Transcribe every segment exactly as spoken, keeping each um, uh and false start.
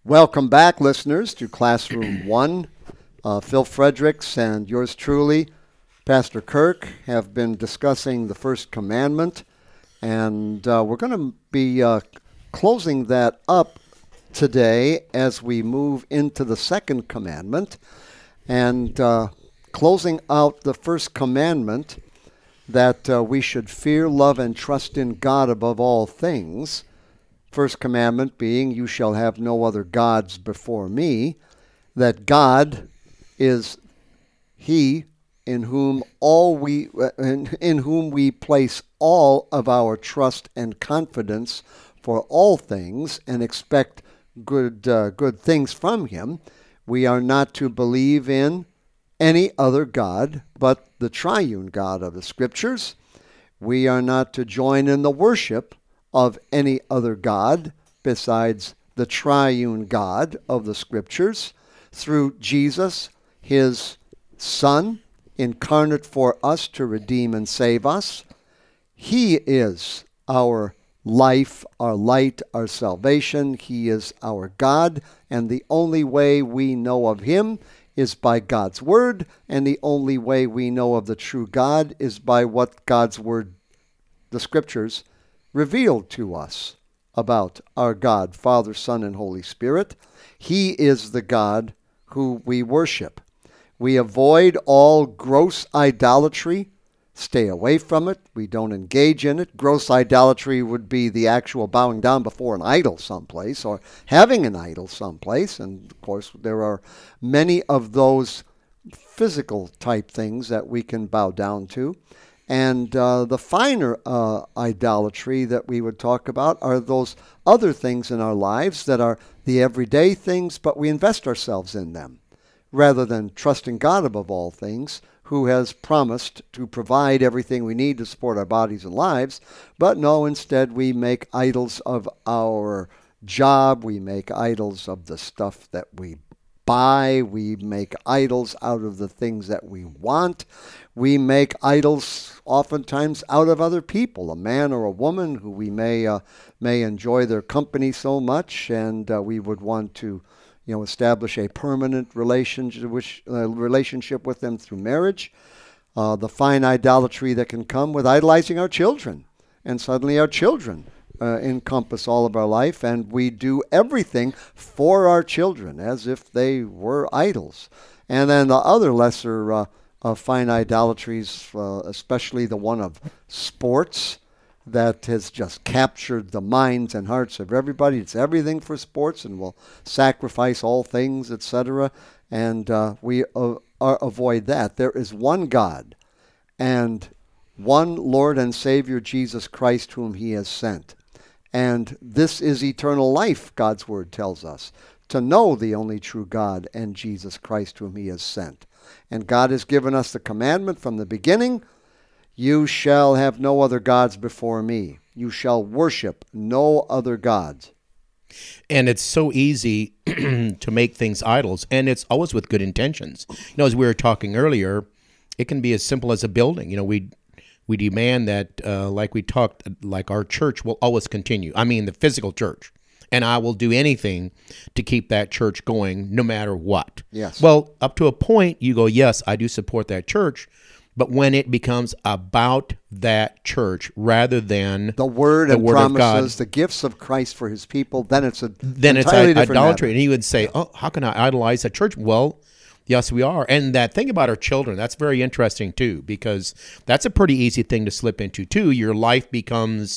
Welcome back, listeners, to Classroom One. Uh, Phil Fredericks and yours truly, Pastor Kirk, have been discussing the first commandment, and uh, we're going to be uh, closing that up today as we move into the second commandment, and uh, closing out the first commandment that uh, we should fear, love, and trust in God above all things. First commandment being, you shall have no other gods before me, that God is he in whom all we in, in whom we place all of our trust and confidence for all things and expect good uh, good things from him. We are not to believe in any other God but the triune God of the Scriptures. We are not to join in the worship of any other God besides the triune God of the Scriptures through Jesus, his Son, incarnate for us to redeem and save us. He is our life, our light, our salvation. He is our God, and the only way we know of him is by God's Word, and the only way we know of the true God is by what God's Word, the Scriptures, revealed to us about our God, Father, Son, and Holy Spirit. He is the God who we worship. We avoid all gross idolatry, stay away from it. We don't engage in it. Gross idolatry would be the actual bowing down before an idol someplace or having an idol someplace. And, of course, there are many of those physical type things that we can bow down to. And uh, the finer uh, idolatry that we would talk about are those other things in our lives that are the everyday things, but we invest ourselves in them rather than trusting God above all things, who has promised to provide everything we need to support our bodies and lives. But no, instead we make idols of our job, we make idols of the stuff that we buy, we make idols out of the things that we want. We make idols oftentimes out of other people, a man or a woman who we may uh, may enjoy their company so much, and uh, we would want to, you know, establish a permanent relationship, which, uh, relationship with them through marriage. Uh, the fine idolatry that can come with idolizing our children, and suddenly our children uh, encompass all of our life, and we do everything for our children as if they were idols. And then the other lesser uh, of fine idolatries, uh, especially the one of sports, that has just captured the minds and hearts of everybody. It's everything for sports, and will sacrifice all things, et cetera. And uh, we uh, uh, avoid that. There is one God and one Lord and Savior, Jesus Christ, whom he has sent. And this is eternal life, God's Word tells us, to know the only true God and Jesus Christ, whom he has sent. And God has given us the commandment from the beginning, you shall have no other gods before me. You shall worship no other gods. And it's so easy to make things idols, and it's always with good intentions. You know, as we were talking earlier, it can be as simple as a building. You know, we we demand that, uh, like we talked, like our church will always continue. I mean, the physical church. And I will do anything to keep that church going no matter what. Yes. Well, up to a point, you go, yes, I do support that church. But when it becomes about that church rather than the word the and word promises, of God, the gifts of Christ for his people, then it's a then it's entirely I- different idolatry. matter. And you would say, oh, how can I idolize a church? Well, yes, we are. And that thing about our children, that's very interesting too, because that's a pretty easy thing to slip into too. Your life becomes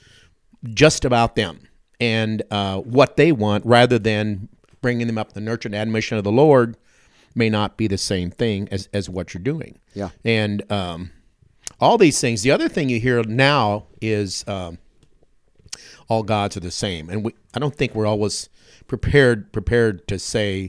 just about them and uh, what they want, rather than bringing them up the nurture and admonition of the Lord, may not be the same thing as, as what you're doing. Yeah. And um, all these things. The other thing you hear now is um, all gods are the same. And we, I don't think we're always prepared prepared to say,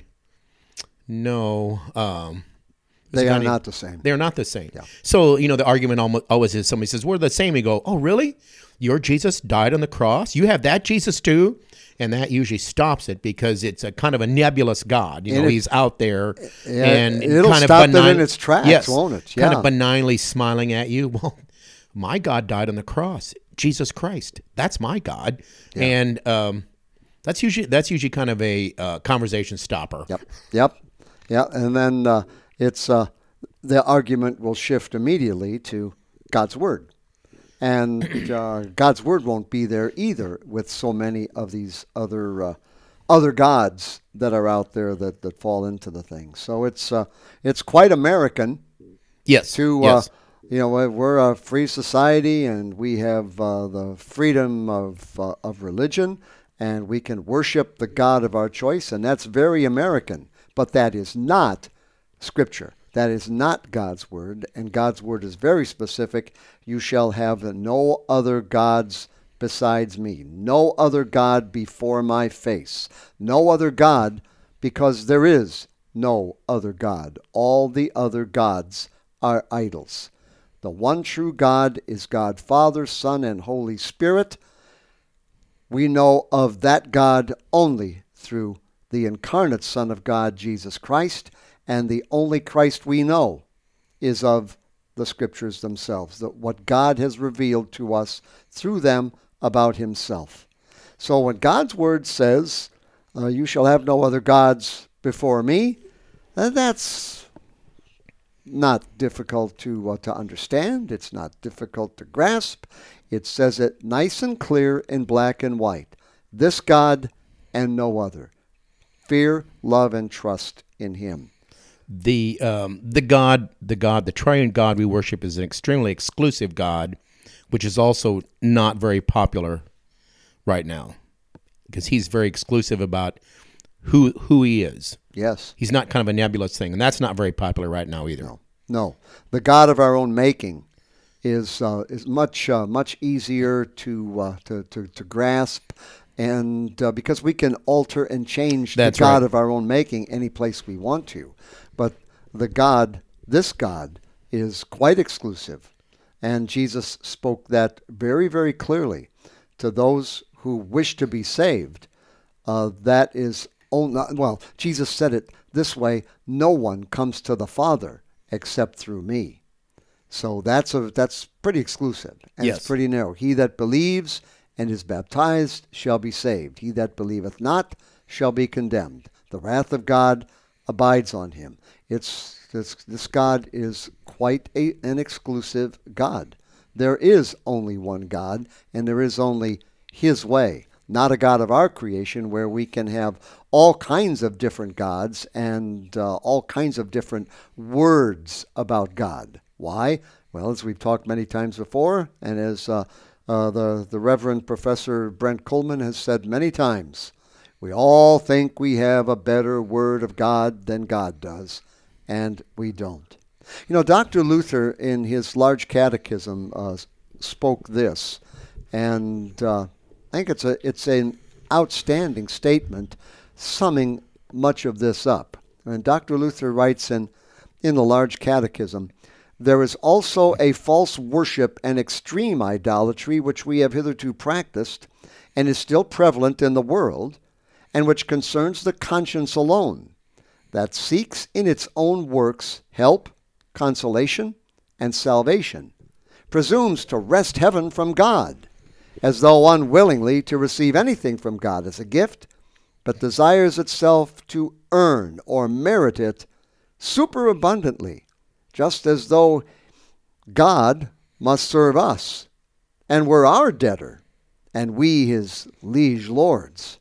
no, um, They are any, not the same. They're not the same. Yeah. So, you know, the argument almost always is somebody says, we're the same. You go, oh, really? Your Jesus died on the cross? You have that Jesus too? And that usually stops it, because it's a kind of a nebulous God. You know, And it- he's out there Yeah, and it'll kind stop of it benign, in its tracks, yes, won't it? Kind Yeah. of benignly smiling at you. Well, my God died on the cross. Jesus Christ. That's my God. Yeah. And um, That's usually that's usually kind of a uh, conversation stopper. Yep, yep, yeah. And then uh, it's uh, the argument will shift immediately to God's Word. And uh, God's Word won't be there either with so many of these other uh, other gods that are out there that, that fall into the thing. So it's uh, it's quite American. Yes. To yes. Uh, you know, we're a free society, and we have uh, the freedom of uh, of religion, and we can worship the God of our choice, and that's very American. But that is not Scripture. That is not God's Word, and God's Word is very specific. You shall have no other gods besides me, no other God before my face, no other God, because there is no other God. All the other gods are idols. The one true God is God Father, Son, and Holy Spirit. We know of that God only through the incarnate Son of God, Jesus Christ, and the only Christ we know is of the Scriptures themselves, that what God has revealed to us through them about himself. So when God's Word says, uh, you shall have no other gods before me, uh, that's not difficult to uh, to understand. It's not difficult to grasp. It says it nice and clear in black and white. This God and no other. Fear, love, and trust in him. The um, the God, the God, the triune God we worship is an extremely exclusive God, which is also not very popular right now, because he's very exclusive about who who he is. Yes. He's not kind of a nebulous thing, and that's not very popular right now either. No, no. The God of our own making is uh, is much uh, much easier to, uh, to to to grasp, and uh, because we can alter and change That's the God right. of our own making any place we want to. But the God, this God, is quite exclusive. And Jesus spoke that very, very clearly to those who wish to be saved. Uh, that is, only, well, Jesus said it this way, no one comes to the Father except through me. So that's a, that's pretty exclusive, and Yes. it's pretty narrow. He that believes and is baptized shall be saved. He that believeth not shall be condemned. The wrath of God abides on him. It's this, this God is quite a, an exclusive God. There is only one God, and there is only his way, not a God of our creation where we can have all kinds of different gods and uh, all kinds of different words about God. Why? Well, as we've talked many times before, and as uh, uh, the, the Reverend Professor Brent Coleman has said many times, we all think we have a better word of God than God does, and we don't. You know, Doctor Luther, in his large catechism, uh, spoke this, and uh, I think it's a it's an outstanding statement summing much of this up. And Doctor Luther writes in, in the large catechism, there is also a false worship and extreme idolatry which we have hitherto practiced, and is still prevalent in the world, and which concerns the conscience alone, that seeks in its own works help, consolation, and salvation, presumes to wrest heaven from God, as though unwillingly to receive anything from God as a gift, but desires itself to earn or merit it superabundantly, just as though God must serve us, and were our debtor, and we his liege lords.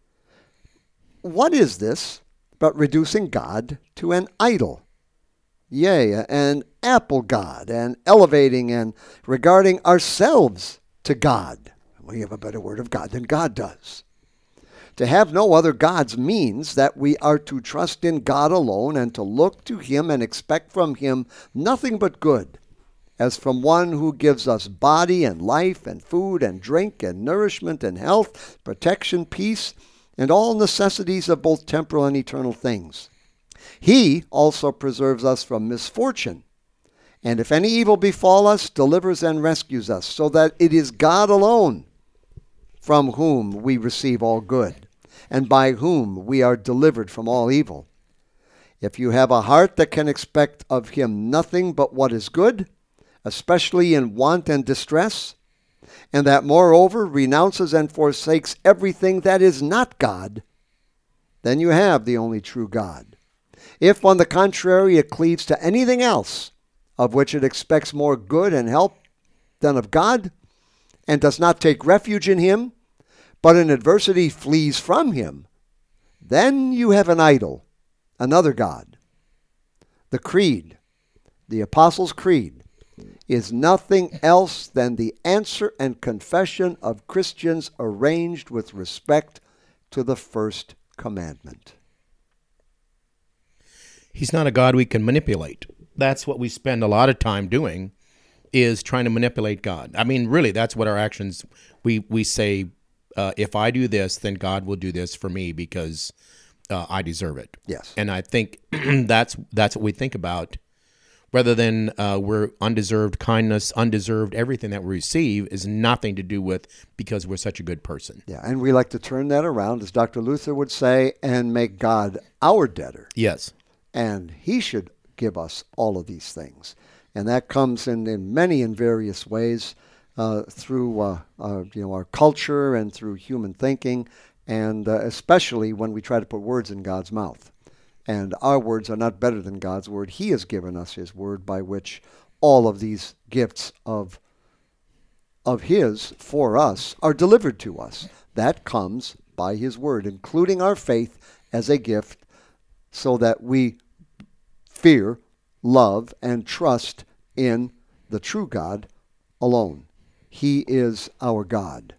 What is this but reducing God to an idol? Yea, an apple god, and elevating and regarding ourselves to God. We have a better word of God than God does. To have no other gods means that we are to trust in God alone and to look to him and expect from him nothing but good, as from one who gives us body and life and food and drink and nourishment and health, protection, peace, and all necessities of both temporal and eternal things. He also preserves us from misfortune, and if any evil befall us, delivers and rescues us, so that it is God alone from whom we receive all good, and by whom we are delivered from all evil. If you have a heart that can expect of him nothing but what is good, especially in want and distress, and that moreover renounces and forsakes everything that is not God, then you have the only true God. If, on the contrary, it cleaves to anything else of which it expects more good and help than of God, and does not take refuge in him, but in adversity flees from him, then you have an idol, another God. The Creed, the Apostles' Creed, is nothing else than the answer and confession of Christians arranged with respect to the first commandment. He's not a God we can manipulate. That's what we spend a lot of time doing, is trying to manipulate God. I mean, really, that's what our actions, we, we say, uh, if I do this, then God will do this for me because uh, I deserve it. Yes. And I think that's that's what we think about, rather than uh, we're undeserved kindness, undeserved everything that we receive is nothing to do with because we're such a good person. Yeah, and we like to turn that around, as Doctor Luther would say, and make God our debtor. Yes. And he should give us all of these things. And that comes in, in many and various ways uh, through uh, uh, you know, our culture and through human thinking, and uh, especially when we try to put words in God's mouth. And our words are not better than God's word. He has given us his word by which all of these gifts of, of his for us are delivered to us. That comes by his word, including our faith as a gift, so that we fear, love, and trust in the true God alone. He is our God.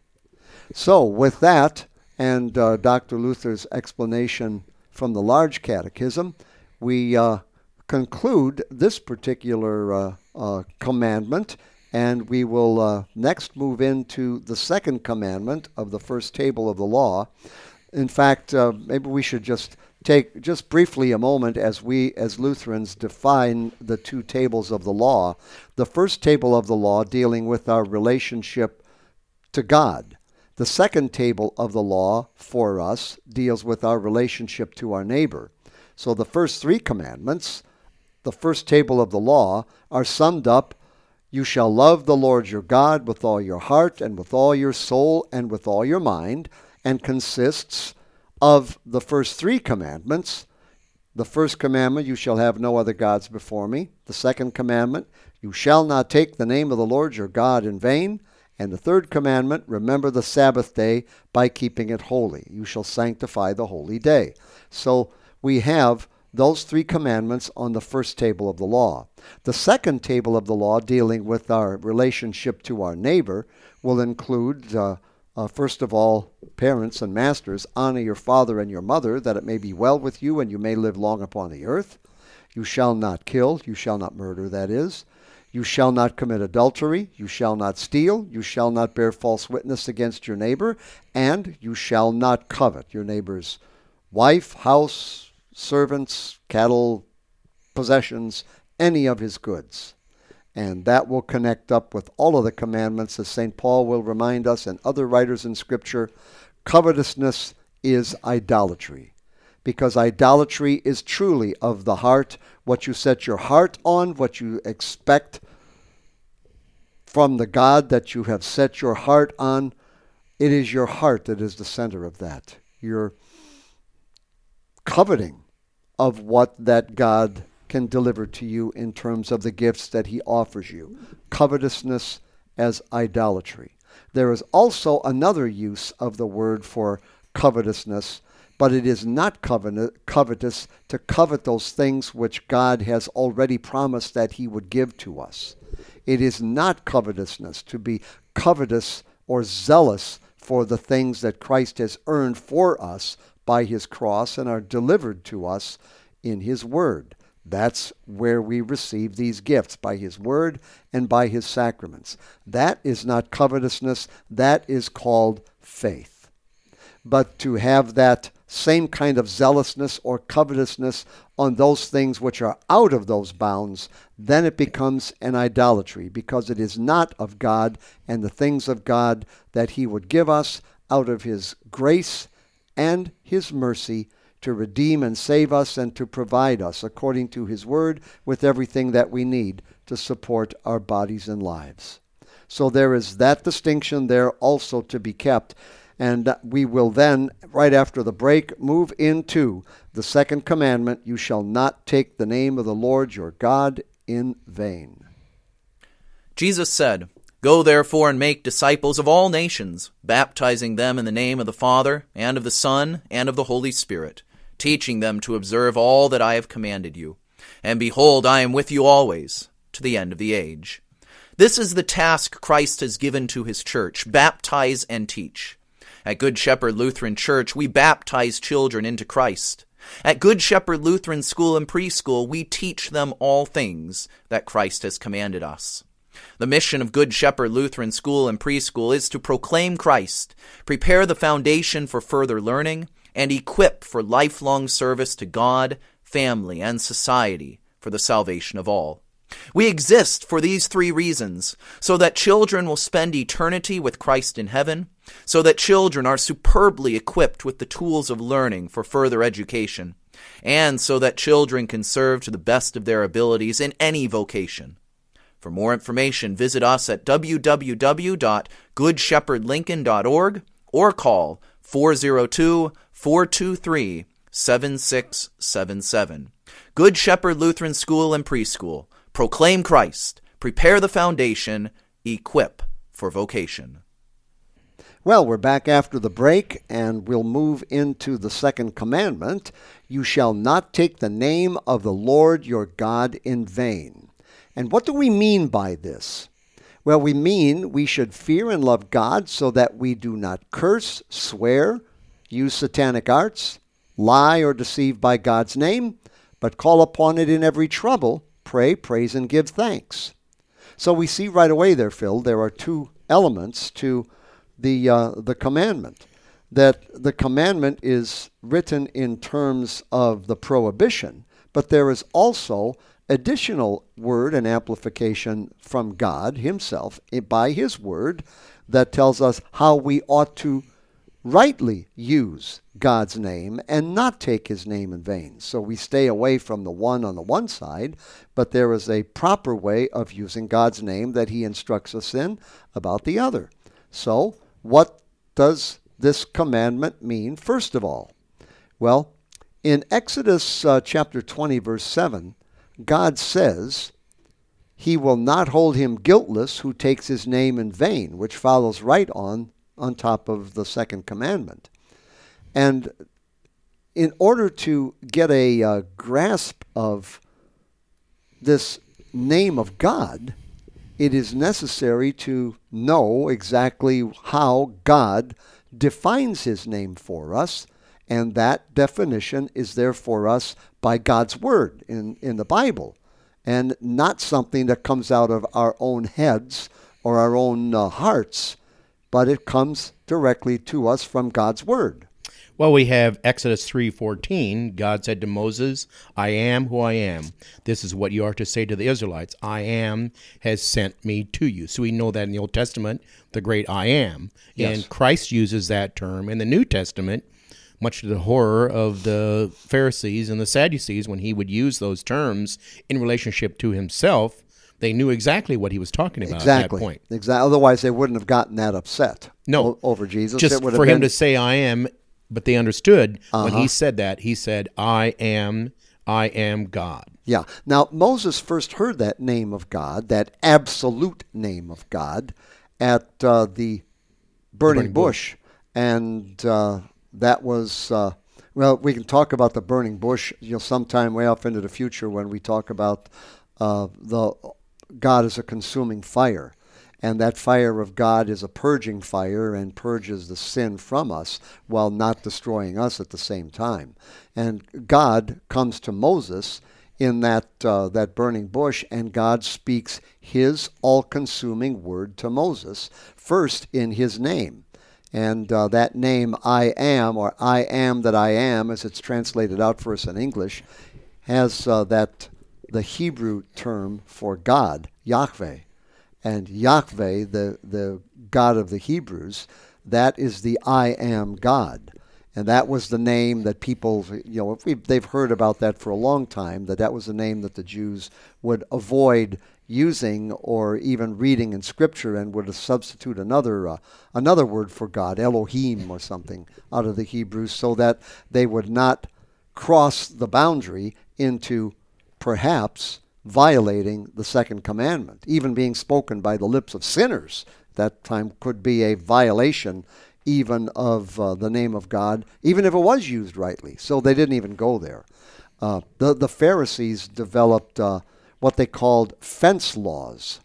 So with that, and uh, Doctor Luther's explanation from the Large Catechism, we uh, conclude this particular uh, uh, commandment, and we will uh, next move into the second commandment of the first table of the law. In fact, uh, maybe we should just take just briefly a moment as we as Lutherans define the two tables of the law. The first table of the law dealing with our relationship to God. The second table of the law for us deals with our relationship to our neighbor. So the first three commandments, the first table of the law, are summed up: you shall love the Lord your God with all your heart and with all your soul and with all your mind, and consists of the first three commandments. The first commandment, you shall have no other gods before me. The second commandment, you shall not take the name of the Lord your God in vain. And the third commandment, remember the Sabbath day by keeping it holy. You shall sanctify the holy day. So we have those three commandments on the first table of the law. The second table of the law, dealing with our relationship to our neighbor, will include uh, Uh, first of all, parents and masters, honor your father and your mother, that it may be well with you and you may live long upon the earth. You shall not kill, you shall not murder, that is. You shall not commit adultery, you shall not steal, you shall not bear false witness against your neighbor, and you shall not covet your neighbor's wife, house, servants, cattle, possessions, any of his goods. And that will connect up with all of the commandments, as Saint Paul will remind us and other writers in Scripture. Covetousness is idolatry, because idolatry is truly of the heart. What you set your heart on, what you expect from the God that you have set your heart on, it is your heart that is the center of that. You're coveting of what that God can deliver to you in terms of the gifts that he offers you. Covetousness as idolatry. There is also another use of the word for covetousness, but it is not covetous to covet those things which God has already promised that he would give to us. It is not covetousness to be covetous or zealous for the things that Christ has earned for us by his cross and are delivered to us in his word. That's where we receive these gifts, by his word and by his sacraments. That is not covetousness. That is called faith. But to have that same kind of zealousness or covetousness on those things which are out of those bounds, then it becomes an idolatry, because it is not of God and the things of God that he would give us out of his grace and his mercy to redeem and save us and to provide us, according to his word, with everything that we need to support our bodies and lives. So there is that distinction there also to be kept. And we will then, right after the break, move into the second commandment, you shall not take the name of the Lord your God in vain. Jesus said, Go therefore and make disciples of all nations, baptizing them in the name of the Father, and of the Son, and of the Holy Spirit, teaching them to observe all that I have commanded you. And behold, I am with you always, to the end of the age. This is the task Christ has given to his church, baptize and teach. At Good Shepherd Lutheran Church, we baptize children into Christ. At Good Shepherd Lutheran School and Preschool, we teach them all things that Christ has commanded us. The mission of Good Shepherd Lutheran School and Preschool is to proclaim Christ, prepare the foundation for further learning, and equip for lifelong service to God, family, and society for the salvation of all. We exist for these three reasons, so that children will spend eternity with Christ in heaven, so that children are superbly equipped with the tools of learning for further education, and so that children can serve to the best of their abilities in any vocation. For more information, visit us at w w w dot good shepherd lincoln dot org or call four oh two, four two three, seven six seven seven. Good Shepherd Lutheran School and Preschool. Proclaim Christ, prepare the foundation, equip for vocation. Well, we're back after the break, and we'll move into the second commandment. You shall not take the name of the Lord your God in vain. And what do we mean by this? Well, we mean we should fear and love God so that we do not curse, swear, use satanic arts, lie or deceive by God's name, but call upon it in every trouble, pray, praise, and give thanks. So we see right away there, Phil, there are two elements to the uh, the commandment. That the commandment is written in terms of the prohibition, but there is also additional word and amplification from God himself by his word that tells us how we ought to rightly use God's name and not take his name in vain. So we stay away from the one on the one side, but there is a proper way of using God's name that he instructs us in about the other. So what does this commandment mean, first of all? Well, in Exodus uh, chapter twenty, verse seven, God says, he will not hold him guiltless who takes his name in vain, which follows right on on top of the second commandment. And in order to get a uh, grasp of this name of God, it is necessary to know exactly how God defines his name for us, and that definition is there for us by God's word in, in the Bible, and not something that comes out of our own heads or our own uh, hearts, but it comes directly to us from God's word. Well, we have Exodus three fourteen. God said to Moses, I am who I am. This is what you are to say to the Israelites. I am has sent me to you. So we know that in the Old Testament, the great I am. Yes. And Christ uses that term in the New Testament, much to the horror of the Pharisees and the Sadducees when he would use those terms in relationship to himself. They knew exactly what he was talking about exactly. at that point. Exactly. Otherwise, they wouldn't have gotten that upset no. o- over Jesus. Just it would for have him been... to say, I am, but they understood uh-huh. when he said that. He said, I am, I am God. Yeah. Now, Moses first heard that name of God, that absolute name of God, at uh, the burning, burning bush. bush. And uh, that was... Uh, well, we can talk about the burning bush, you know, sometime way off into the future when we talk about uh, the God is a consuming fire, and that fire of God is a purging fire and purges the sin from us while not destroying us at the same time. And God comes to Moses in that uh, that burning bush, and God speaks his all-consuming word to Moses, first in his name. And uh, that name, I am, or I am that I am, as it's translated out for us in English, has uh, that the Hebrew term for God, Yahweh. And Yahweh, the, the God of the Hebrews, that is the I am God. And that was the name that people, you know, we, they've heard about that for a long time, that that was the name that the Jews would avoid using or even reading in Scripture and would substitute another uh, another word for God, Elohim or something, out of the Hebrew, so that they would not cross the boundary into perhaps violating the second commandment. Even being spoken by the lips of sinners that time could be a violation even of uh, the name of God, even if it was used rightly. So they didn't even go there. Uh, the, the Pharisees developed uh, what they called fence laws.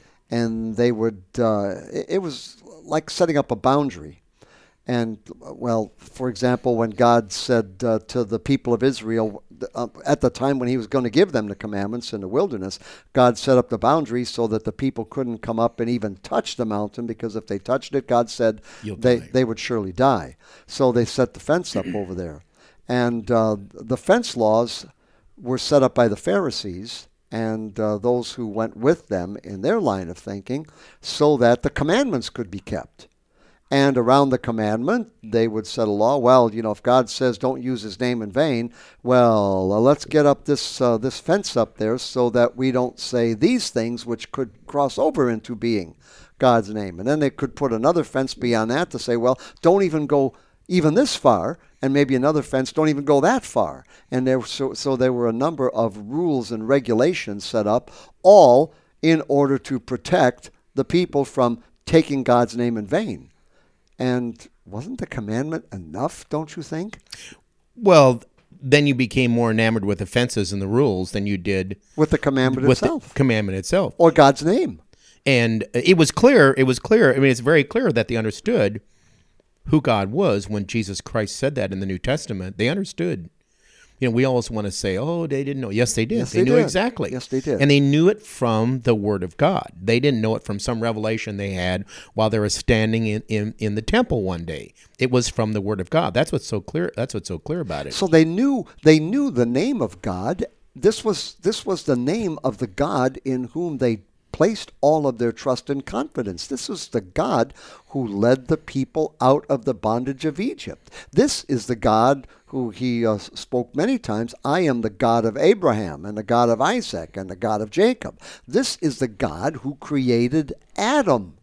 And they would, uh, it, it was like setting up a boundary. And, well, for example, when God said uh, to the people of Israel, uh, at the time when he was going to give them the commandments in the wilderness, God set up the boundary so that the people couldn't come up and even touch the mountain, because if they touched it, God said they, they would surely die. So they set the fence up over there. And uh, the fence laws were set up by the Pharisees and uh, those who went with them in their line of thinking, so that the commandments could be kept. And around the commandment, they would set a law. Well, you know, if God says don't use his name in vain, well, uh, let's get up this uh, this fence up there so that we don't say these things which could cross over into being God's name. And then they could put another fence beyond that to say, well, don't even go even this far, and maybe another fence, don't even go that far. And there, so, so there were a number of rules and regulations set up, all in order to protect the people from taking God's name in vain. And wasn't the commandment enough, don't you think? Well, then you became more enamored with the fences and the rules than you did with the commandment with itself. The commandment itself. Or God's name. And it was clear, it was clear, I mean, it's very clear that they understood who God was when Jesus Christ said that in the New Testament. They understood. You know, we always want to say, oh, they didn't know. Yes, they did. Yes, they, they knew did. exactly. Yes, they did. And they knew it from the Word of God. They didn't know it from some revelation they had while they were standing in, in, in the temple one day. It was from the Word of God. That's what's so clear. That's what's so clear about it. So they knew they knew the name of God. This was this was the name of the God in whom they placed all of their trust and confidence. This was the God who led the people out of the bondage of Egypt. This is the God who he uh, spoke many times, I am the God of Abraham and the God of Isaac and the God of Jacob. This is the God who created Adam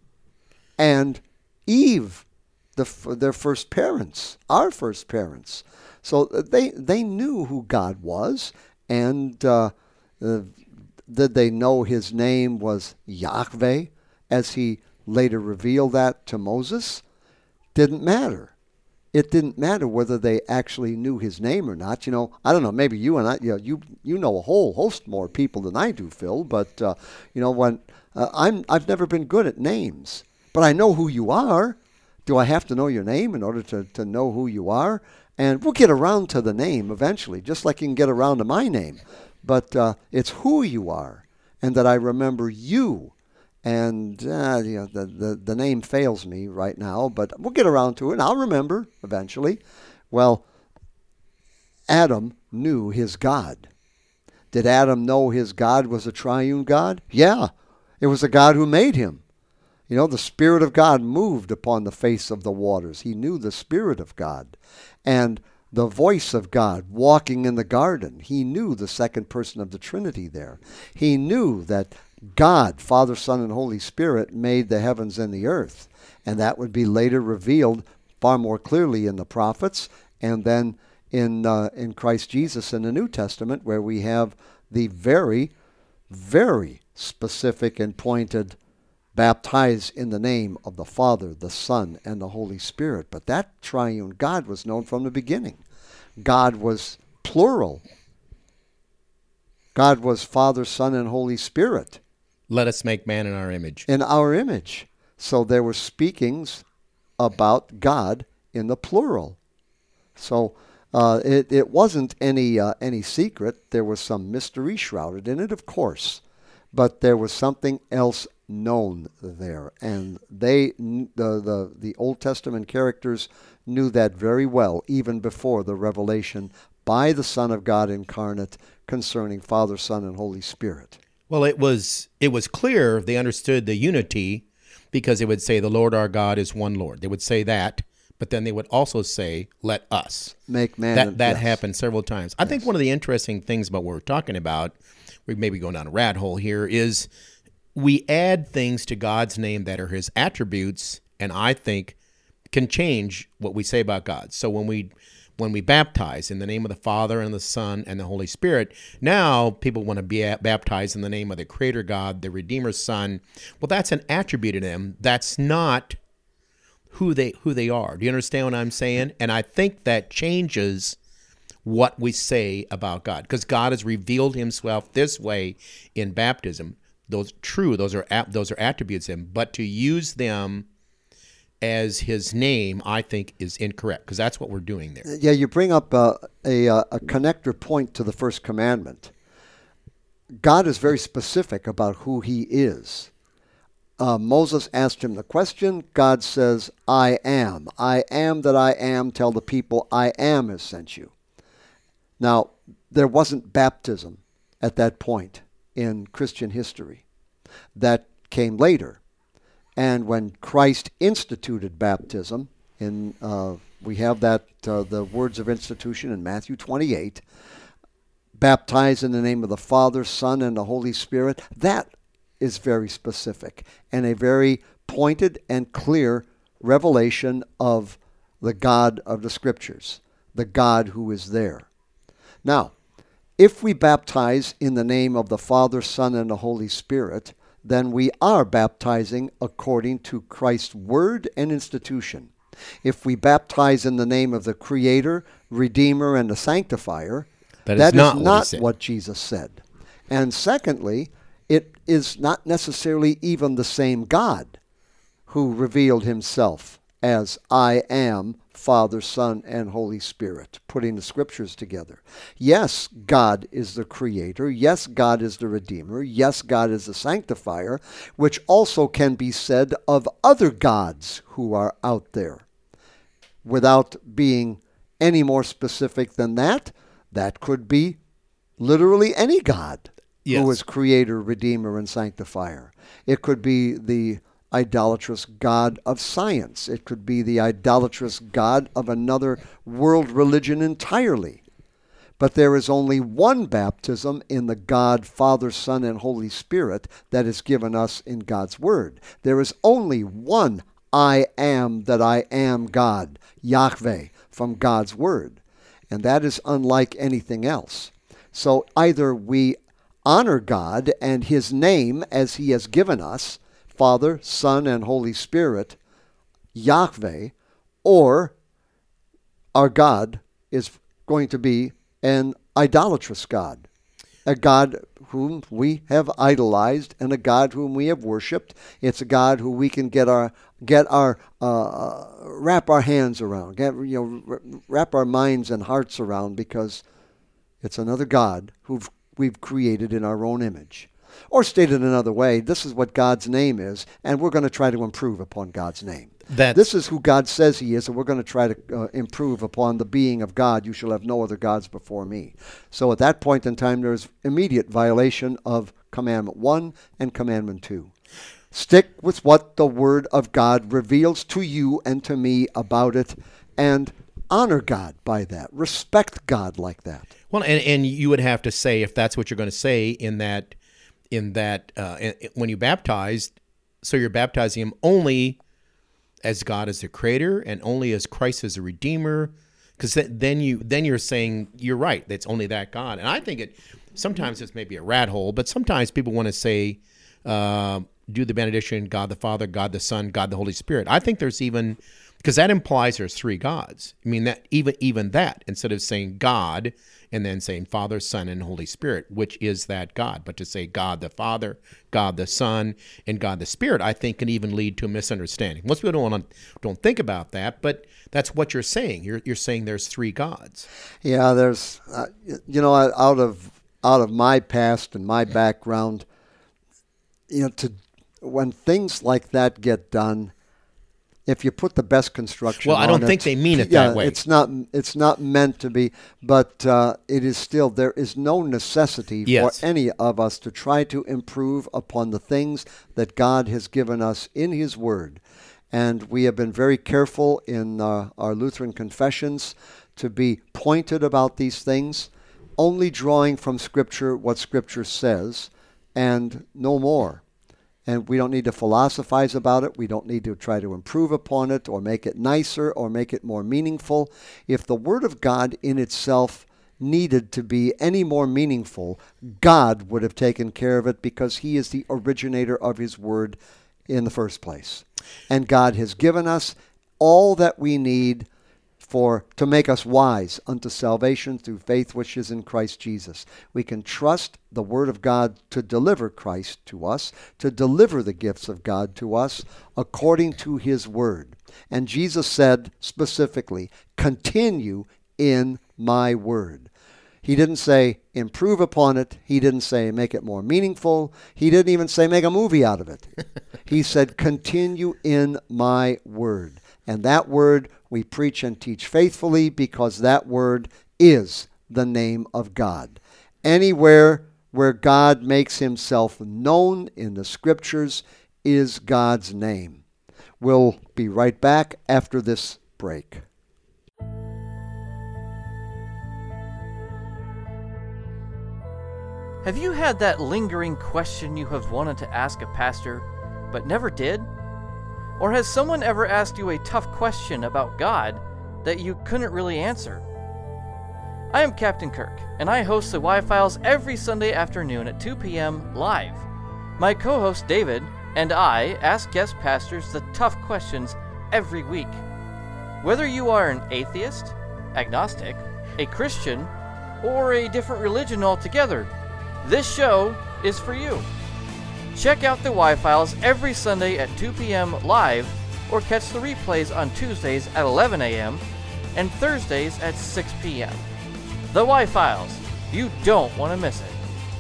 and Eve, the, their first parents, our first parents. So they, they knew who God was, and uh, uh, did they know his name was Yahweh, as he later revealed that to Moses? Didn't matter. It didn't matter whether they actually knew his name or not. You know, I don't know, maybe you and I, you know, you, you know a whole host more people than I do, Phil, but, uh, you know, when uh, I'm, I've never been good at names, but I know who you are. Do I have to know your name in order to, to know who you are? And we'll get around to the name eventually, just like you can get around to my name. But uh, it's who you are, and that I remember you. And uh, you know, the, the, the name fails me right now, but we'll get around to it, and I'll remember eventually. Well, Adam knew his God. Did Adam know his God was a triune God? Yeah, it was a God who made him. You know, the Spirit of God moved upon the face of the waters. He knew the Spirit of God. And the voice of God walking in the garden. He knew the second person of the Trinity there. He knew that God, Father, Son, and Holy Spirit made the heavens and the earth. And that would be later revealed far more clearly in the prophets and then in uh, in Christ Jesus in the New Testament, where we have the very, very specific and pointed baptize in the name of the Father, the Son, and the Holy Spirit. But that triune God was known from the beginning. God was plural. God was Father, Son, and Holy Spirit. Let us make man in our image. In our image. So there were speakings about God in the plural. So uh, it, it wasn't any uh, any secret. There was some mystery shrouded in it, of course. But there was something else known there. And they, the, the, the Old Testament characters knew that very well, even before the revelation by the Son of God incarnate concerning Father, Son, and Holy Spirit. Well, it was it was clear they understood the unity, because they would say the Lord our God is one Lord. They would say that, but then they would also say, let us. Make man. That that yes. happened several times. I think one of the interesting things about what we're talking about, we may be going down a rat hole here, is we add things to God's name that are his attributes, and I think can change what we say about God. So when we when we baptize in the name of the Father and the Son and the Holy Spirit, now people want to be baptized in the name of the Creator God, the Redeemer's Son. Well, that's an attribute of them. That's not who they who they are. Do you understand what I'm saying? And I think that changes what we say about God, because God has revealed himself this way in baptism. Those true, those are those are attributes of him, but to use them as his name, I think, is incorrect, because that's what we're doing there. Yeah, you bring up uh, a, a connector point to the first commandment. God is very specific about who he is. Uh, Moses asked him the question. God says, I am. I am that I am. Tell the people, I am has sent you. Now, there wasn't baptism at that point in Christian history. That came later. And when Christ instituted baptism, in uh, we have that uh, the words of institution in Matthew twenty-eight, baptize in the name of the Father, Son, and the Holy Spirit, that is very specific and a very pointed and clear revelation of the God of the Scriptures, the God who is there. Now, if we baptize in the name of the Father, Son, and the Holy Spirit, then we are baptizing according to Christ's word and institution. If we baptize in the name of the Creator, Redeemer, and the Sanctifier, that is that not, is what, not he said. what Jesus said. And secondly, it is not necessarily even the same God who revealed himself as I am, Father, Son, and Holy Spirit, putting the Scriptures together. Yes, God is the Creator. Yes, God is the Redeemer. Yes, God is the Sanctifier, which also can be said of other gods who are out there. Without being any more specific than that, that could be literally any God Yes. who is Creator, Redeemer, and Sanctifier. It could be the idolatrous God of science. It could be the idolatrous God of another world religion entirely. But there is only one baptism in the God, Father, Son, and Holy Spirit that is given us in God's Word. There is only one I am that I am God, Yahweh, from God's Word. And that is unlike anything else. So either we honor God and his name as he has given us, Father, Son, and Holy Spirit, Yahweh, or our God is going to be an idolatrous God, a God whom we have idolized and a God whom we have worshipped. It's a God who we can get our get our uh, wrap our hands around, get, you know, wrap our minds and hearts around, because it's another God who we've created in our own image. Or stated another way, this is what God's name is, and we're going to try to improve upon God's name. That's, this is who God says he is, and we're going to try to uh, improve upon the being of God. You shall have no other gods before me. So at that point in time, there's immediate violation of Commandment one and Commandment two. Stick with what the Word of God reveals to you and to me about it, and honor God by that. Respect God like that. Well, and, and you would have to say, if that's what you're going to say in that in that uh, when you baptize, so you're baptizing him only as God as the Creator and only as Christ as the Redeemer, because then you then you're saying you're right. That's only that God. And I think it sometimes it's maybe a rat hole, but sometimes people want to say uh, do the benediction, God the Father, God the Son, God the Holy Spirit. I think there's even, because that implies there's three gods. I mean, that even even that, instead of saying God and then saying Father, Son, and Holy Spirit, which is that God, but to say God the Father, God the Son, and God the Spirit, I think can even lead to a misunderstanding. Most people don't want to, don't think about that, but that's what you're saying. You're you're saying there's three gods. Yeah, there's, uh, you know, out of out of my past and my background, you know, to when things like that get done, if you put the best construction well, I don't on think it, they mean it yeah, that way. It's not. It's not meant to be, but uh, it is still. There is no necessity Yes. for any of us to try to improve upon the things that God has given us in His Word, And we have been very careful in uh, our Lutheran confessions to be pointed about these things, only drawing from Scripture what Scripture says, and no more. And we don't need to philosophize about it. We don't need to try to improve upon it or make it nicer or make it more meaningful. If the Word of God in itself needed to be any more meaningful, God would have taken care of it, because He is the originator of His Word in the first place. And God has given us all that we need for to make us wise unto salvation through faith which is in Christ Jesus. We can trust the Word of God to deliver Christ to us, to deliver the gifts of God to us according to His Word. And Jesus said specifically, continue in my Word. He didn't say improve upon it. He didn't say make it more meaningful. He didn't even say make a movie out of it. He said continue in my Word. And that Word we preach and teach faithfully, because that Word is the name of God. Anywhere where God makes Himself known in the Scriptures is God's name. We'll be right back after this break. Have you had that lingering question you have wanted to ask a pastor, but never did? Or has someone ever asked you a tough question about God that you couldn't really answer? I am Captain Kirk, and I host the Y-Files every Sunday afternoon at two p.m. live. My co-host David and I ask guest pastors the tough questions every week. Whether you are an atheist, agnostic, a Christian, or a different religion altogether, this show is for you. Check out the Y-Files every Sunday at two p.m. live, or catch the replays on Tuesdays at eleven a.m. and Thursdays at six p.m. The Y-Files. You don't want to miss it.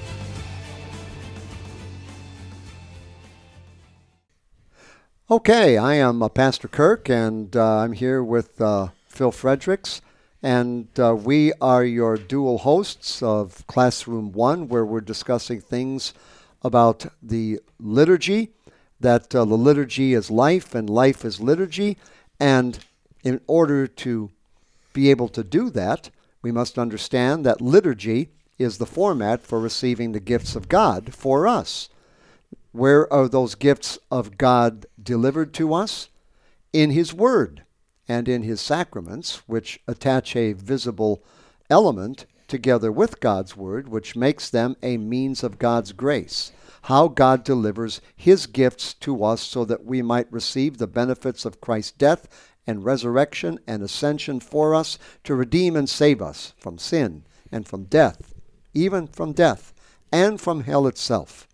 Okay, I am uh, Pastor Kirk, and uh, I'm here with uh, Phil Fredericks. And uh, we are your dual hosts of Classroom One, where we're discussing things about the liturgy, that uh, the liturgy is life and life is liturgy. And in order to be able to do that, we must understand that liturgy is the format for receiving the gifts of God for us. Where are those gifts of God delivered to us? In His Word and in His sacraments, which attach a visible element together with God's Word, which makes them a means of God's grace. How God delivers His gifts to us so that we might receive the benefits of Christ's death and resurrection and ascension for us, to redeem and save us from sin and from death, even from death, and from hell itself.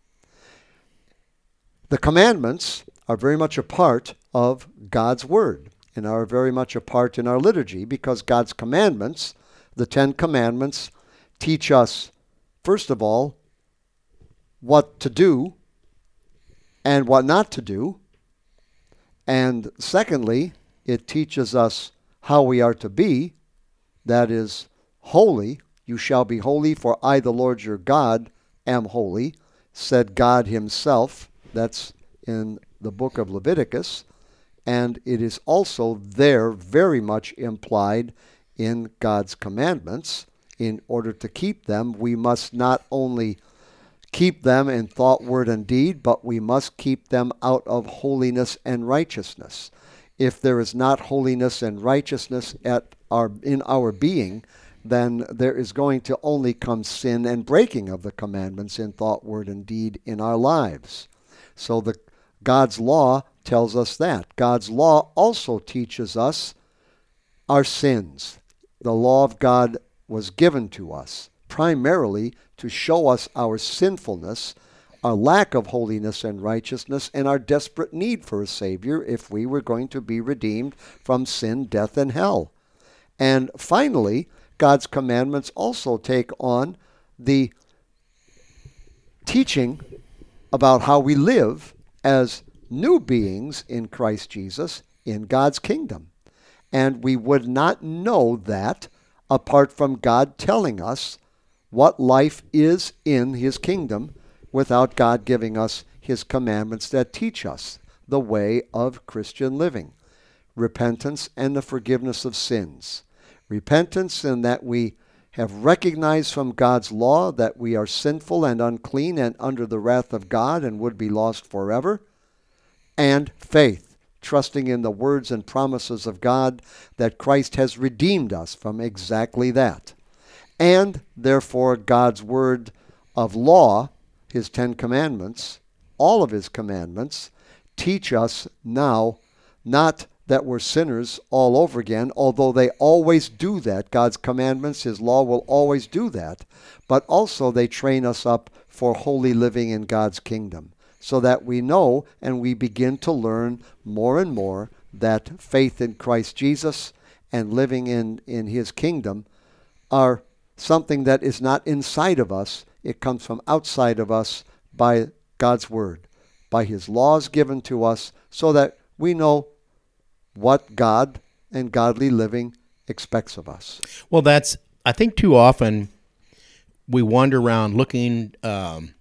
The commandments are very much a part of God's Word, and are very much a part in our liturgy, because God's commandments, the Ten Commandments, teach us, first of all, what to do and what not to do. And secondly, it teaches us how we are to be, that is, holy. You shall be holy, for I, the Lord your God, am holy, said God Himself. That's in the book of Leviticus. And it is also there very much implied in God's commandments. In order to keep them, we must not only keep them in thought, word, and deed, but we must keep them out of holiness and righteousness. If there is not holiness and righteousness at our in our being, then there is going to only come sin and breaking of the commandments in thought, word, and deed in our lives. So the God's law tells us that. God's law also teaches us our sins. The law of God was given to us primarily to show us our sinfulness, our lack of holiness and righteousness, and our desperate need for a Savior if we were going to be redeemed from sin, death, and hell. And finally, God's commandments also take on the teaching about how we live as new beings in Christ Jesus in God's kingdom. And we would not know that apart from God telling us what life is in His kingdom without God giving us His commandments that teach us the way of Christian living. Repentance and the forgiveness of sins. Repentance in that we have recognized from God's law that we are sinful and unclean and under the wrath of God and would be lost forever. And faith, trusting in the words and promises of God that Christ has redeemed us from exactly that. And therefore God's word of law, his Ten Commandments, all of his commandments, teach us now not that we're sinners all over again, although they always do that. God's commandments, his law will always do that. But also they train us up for holy living in God's kingdom, so that we know and we begin to learn more and more that faith in Christ Jesus and living in, in his kingdom are something that is not inside of us. It comes from outside of us by God's word, by his laws given to us, so that we know what God and godly living expects of us. Well, that's, I think too often we wander around looking um,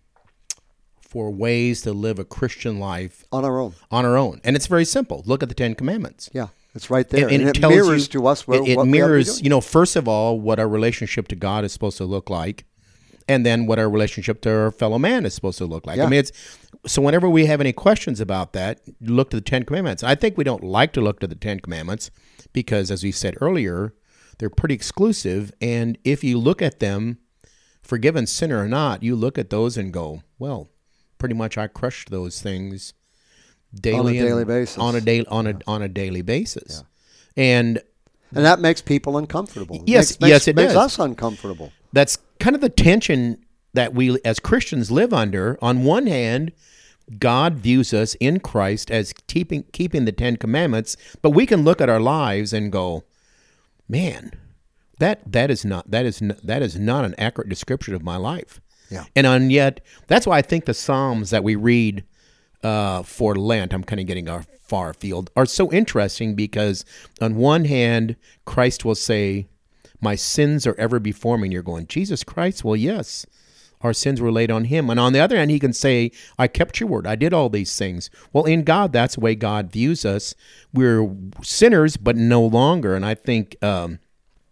for ways to live a Christian life On our own. on our own. And it's very simple. Look at the Ten Commandments. Yeah, it's right there. And, and And, it, it, tells mirrors you, to us what, it, it what we ought to be mirrors, doing. you know, first of all, what our relationship to God is supposed to look like, and then what our relationship to our fellow man is supposed to look like. Yeah. I mean, it's so whenever we have any questions about that, look to the Ten Commandments. I think we don't like to look to the Ten Commandments because, as we said earlier, they're pretty exclusive. And if you look at them, forgiven sinner or not, you look at those and go, well, pretty much I crushed those things daily On a daily and- basis. on a daily on a on a daily basis, and And that makes people uncomfortable. Yes, makes, yes, it makes does. us uncomfortable. that's kind of the tension that we as Christians live under. On one hand, God views us in Christ as keeping keeping the Ten Commandments, but we can look at our lives and go, man, that that is not that is not, that is not an accurate description of my life. Yeah. And on yet, that's why I think the Psalms that we read uh, for Lent, I'm kind of getting our far afield, are so interesting because on one hand, Christ will say, my sins are ever before me. And you're going, Jesus Christ? Well, yes, our sins were laid on him. And on the other hand, he can say, I kept your word. I did all these things. Well, in God, that's the way God views us. We're sinners, but no longer. And I think, um,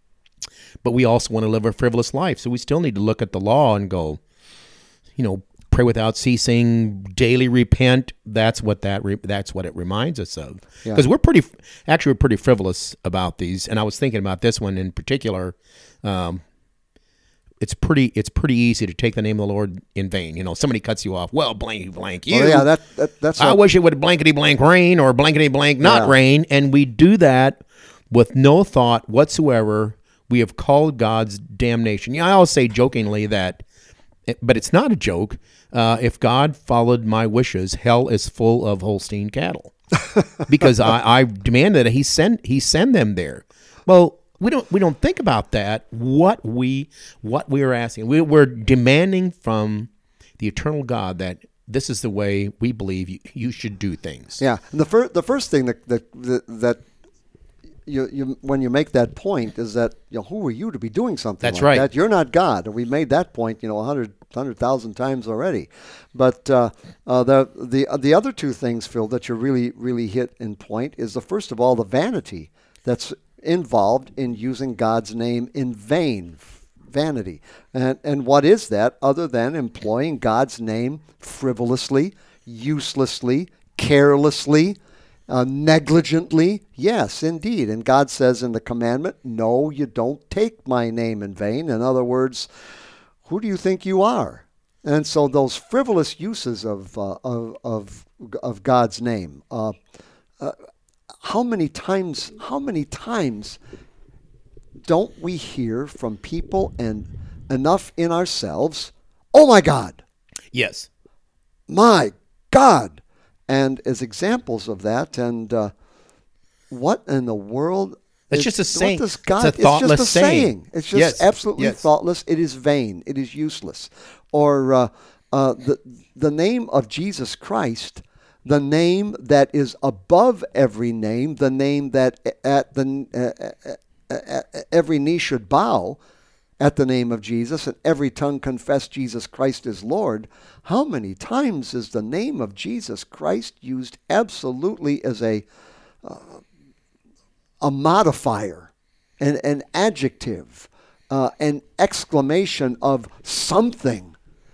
but we also want to live a frivolous life. So we still need to look at the law and go, you know, pray without ceasing, daily repent. That's what that re- that's what it reminds us of. Yeah. Because we're pretty, actually, we're pretty frivolous about these. And I was thinking about this one in particular. Um, it's pretty it's pretty easy to take the name of the Lord in vain. You know, somebody cuts you off. Well, blank blank you. Oh, yeah, that, that that's I a- wish it would blankety blank rain or blankety blank not Yeah. rain. And we do that with no thought whatsoever. We have called God's damnation. Yeah, I always say jokingly that, but it's not a joke. Uh, if God followed my wishes, hell is full of Holstein cattle, because I, I demanded that he send he send them there. Well, we don't we don't think about that. What we what we are asking, we, we're demanding from the eternal God that this is the way we believe you, you should do things. Yeah, and the first the first thing that that that, that you, you when you make that point is that, you know, who are you to be doing something That's like right. that? You're not God, and we made that point, you know, a hundred hundred thousand times already. But uh, uh, the the the other two things, Phil, that you really really hit in point is the first of all the vanity that's involved in using God's name in vain. Vanity. And and what is that other than employing God's name frivolously, uselessly, carelessly, uh, negligently? Yes, indeed. And God says in the commandment, no, you don't take my name in vain. In other words, who do you think you are? And so those frivolous uses of uh, of, of of God's name, uh, uh, how many times how many times don't we hear from people and enough in ourselves, oh my God, Yes. my God, and as examples of that, and uh, what in the world? It's is- just a saying. What does God, It's a thoughtless just a saying. saying. It's just Yes. absolutely Yes. thoughtless. It is vain. It is useless. Or uh, uh, the the name of Jesus Christ, the name that is above every name, the name that at the uh, uh, uh, uh, every knee should bow, at the name of Jesus, and every tongue confess Jesus Christ is Lord, how many times is the name of Jesus Christ used absolutely as a uh, a modifier, an, an adjective, uh, an exclamation of something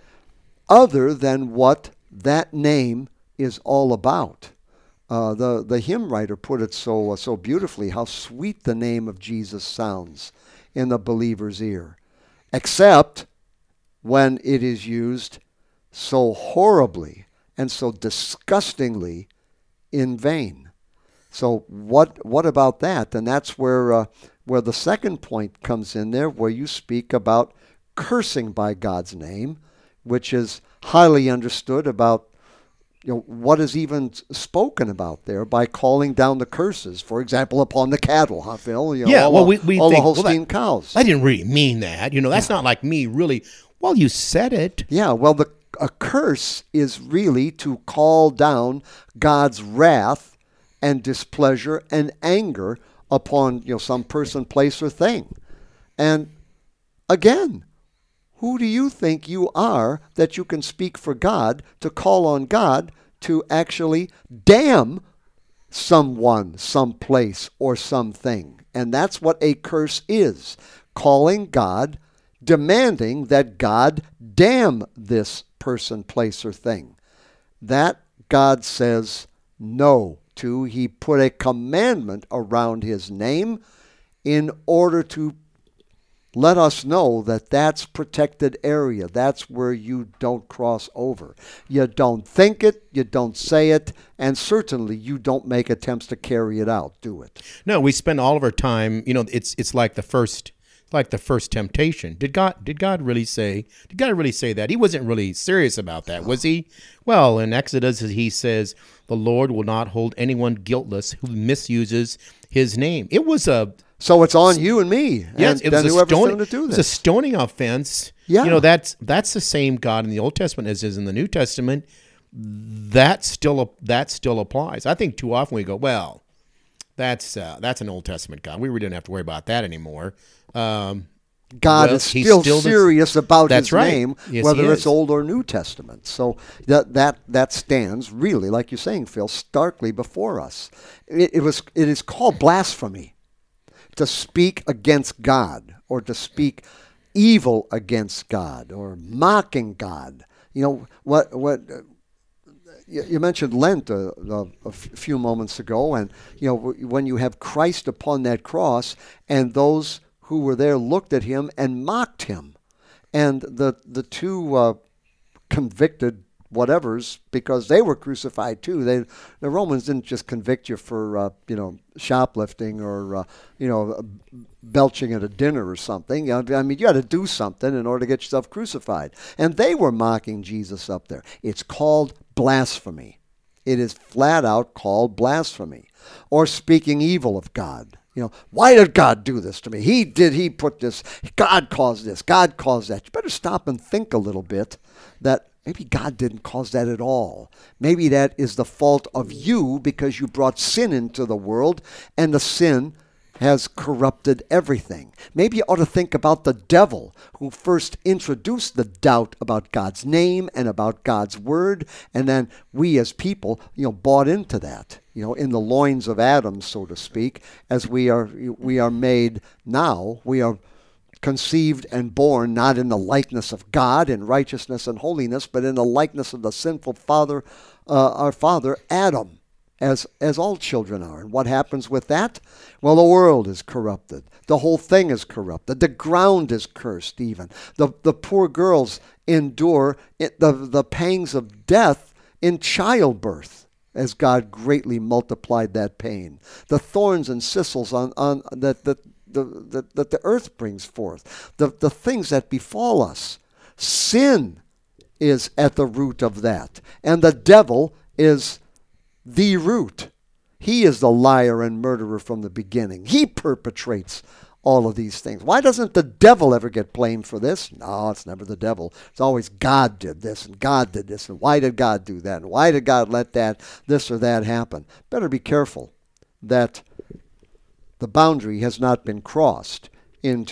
other than what that name is all about? Uh, the the hymn writer put it so uh, so beautifully. How sweet the name of Jesus sounds in the believer's ear, except when it is used so horribly and so disgustingly in vain. So what what about that? And that's where uh, where the second point comes in there, where you speak about cursing by God's name, which is highly understood about, you know, what is even spoken about there by calling down the curses, for example, upon the cattle, huh, Phil? You know, Yeah, all well, the, we, we all think, the Holstein well, that, cows. I didn't really mean that. You know, that's not like me really. Well, you said it. Yeah, well, the a curse is really to call down God's wrath and displeasure and anger upon, you know, some person, place, or thing. And again, who do you think you are that you can speak for God, to call on God to actually damn someone, someplace, or something? And that's what a curse is. Calling God, demanding that God damn this person, place, or thing. That God says no to. He put a commandment around his name in order to let us know that that's protected area. That's where you don't cross over. You don't think it, you don't say it, and certainly you don't make attempts to carry it out. Do it. No, we spend all of our time, you know, it's it's like the first like the first temptation. Did God did God really say did God really say that? He wasn't really serious about that, was he? Well, in Exodus he says, "The Lord will not hold anyone guiltless who misuses his name." It was a So it's on you and me. Yes, and it was then a whoever's stoning, going to do it was this. a stoning offense. Yeah. You know, that's that's the same God in the Old Testament as is in the New Testament. That still that still applies. I think too often we go, well, that's uh, that's an Old Testament God. We really don't have to worry about that anymore. Um, God well, is he's still, still the- serious about That's his right. name, Yes, whether he it's is. Old or New Testament. So that that that stands really, like you're saying, Phil, starkly before us. It, it was it is called blasphemy to speak against God, or to speak evil against God, or mocking God. You know what what. Uh, you you mentioned Lent a, a, a few moments ago, and you know when you have Christ upon that cross, and those who were there looked at him and mocked him, and the the two uh, convicted whatevers, because they were crucified too. They the Romans didn't just convict you for uh, you know shoplifting or uh, you know belching at a dinner or something. I mean, you had to do something in order to get yourself crucified, and they were mocking Jesus up there. It's called blasphemy. It is flat out called blasphemy, or speaking evil of God. You know, why did God do this to me? He did, he put this, God caused this, God caused that. You better stop and think a little bit that maybe God didn't cause that at all. Maybe that is the fault of you because you brought sin into the world, and the sin has corrupted everything. Maybe you ought to think about the devil who first introduced the doubt about God's name and about God's word, and then we as people, you know, bought into that. You know, in the loins of Adam, so to speak, as we are we are made now, we are conceived and born not in the likeness of God in righteousness and holiness, but in the likeness of the sinful father, uh, our father Adam. As as all children are. And what happens with that? Well, the world is corrupted. The whole thing is corrupted. The ground is cursed even. The the poor girls endure it, the, the pangs of death in childbirth, as God greatly multiplied that pain. The thorns and thistles on, on that, that, the, that, that the earth brings forth. The, the things that befall us. Sin is at the root of that. And the devil is the root. He is the liar and murderer from the beginning. He perpetrates all of these things. Why doesn't the devil ever get blamed for this? No, it's never the devil. It's always God did this and God did this, and why did God do that, and why did God let that, this or that happen? Better be careful that the boundary has not been crossed into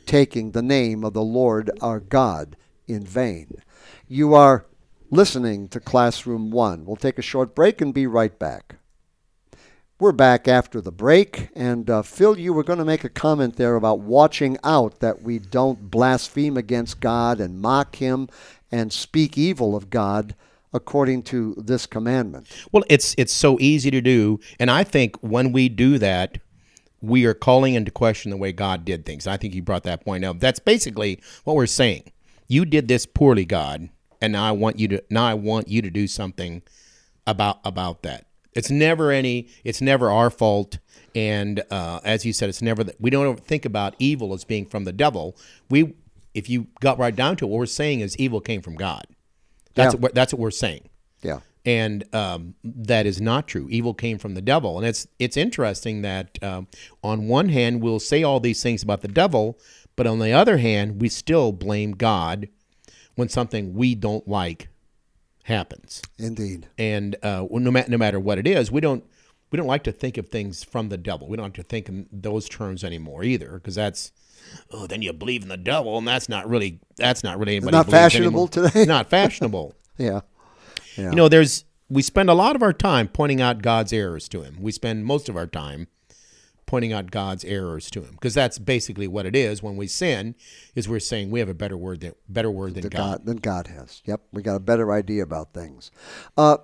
taking the name of the Lord our God in vain. You are listening to Classroom One. We'll take a short break and be right back. We're back after the break, and uh, Phil, you were going to make a comment there about watching out that we don't blaspheme against God and mock him and speak evil of God according to this commandment. Well, it's it's so easy to do, and I think when we do that, we are calling into question the way God did things. I think you brought that point up. That's basically what we're saying. You did this poorly, God, and now I want you to now I want you to do something about about that. It's never any. It's never our fault, and uh, as you said, it's never. The, we don't ever think about evil as being from the devil. We, if you got right down to it, what we're saying is evil came from God. That's Yeah. what that's what we're saying. Yeah. And um, that is not true. Evil came from the devil, and it's it's interesting that um, on one hand we'll say all these things about the devil, but on the other hand we still blame God when something we don't like happens. Indeed. And uh, no, ma- no matter what it is, we don't we don't like to think of things from the devil. We don't like to think in those terms anymore either, because that's oh, then you believe in the devil, and that's not really that's not really anybody. Not believes fashionable anymore. today. Not fashionable. Yeah. Yeah. You know, there's we spend a lot of our time pointing out God's errors to him. We spend most of our time pointing out God's errors to him, because that's basically what it is. When we sin, is we're saying we have a better word than better word than The God. God than God has. Yep, we got a better idea about things. Uh,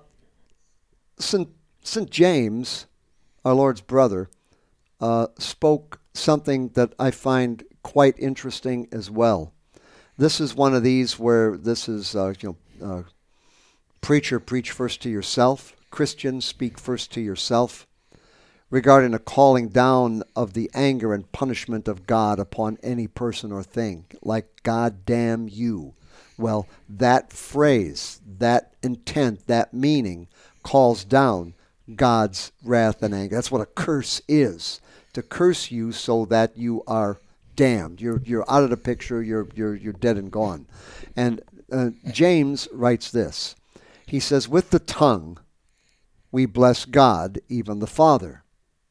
Saint Saint James, our Lord's brother, uh, spoke something that I find quite interesting as well. This is one of these where this is uh, you know. Uh, Preacher, preach first to yourself. Christians, speak first to yourself. Regarding a calling down of the anger and punishment of God upon any person or thing, like God damn you. Well, that phrase, that intent, that meaning calls down God's wrath and anger. That's what a curse is. To curse you so that you are damned. You're you're out of the picture. You're you're you're dead and gone. And uh, James writes this. He says, with the tongue we bless God, even the Father.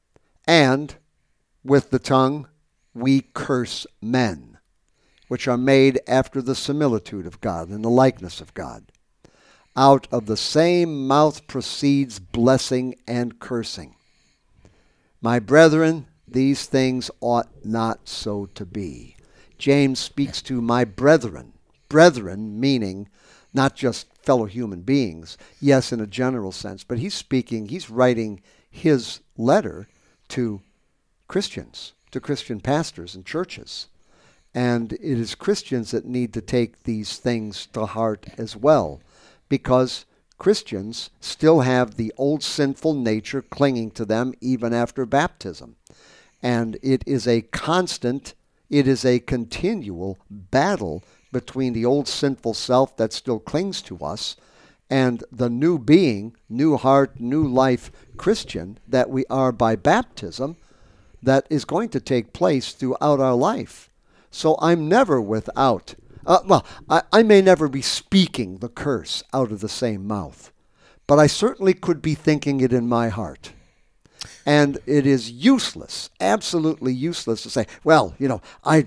And with the tongue we curse men, which are made after the similitude of God and the likeness of God. Out of the same mouth proceeds blessing and cursing. My brethren, these things ought not so to be. James speaks to my brethren. Brethren meaning not just fellow human beings, yes, in a general sense, but he's speaking, he's writing his letter to Christians, to Christian pastors and churches. And it is Christians that need to take these things to heart as well, because Christians still have the old sinful nature clinging to them even after baptism. And it is a constant, it is a continual battle between the old sinful self that still clings to us and the new being, new heart, new life Christian that we are by baptism that is going to take place throughout our life. So I'm never without, uh, well, I, I may never be speaking the curse out of the same mouth, but I certainly could be thinking it in my heart. And it is useless, absolutely useless to say, well, you know, I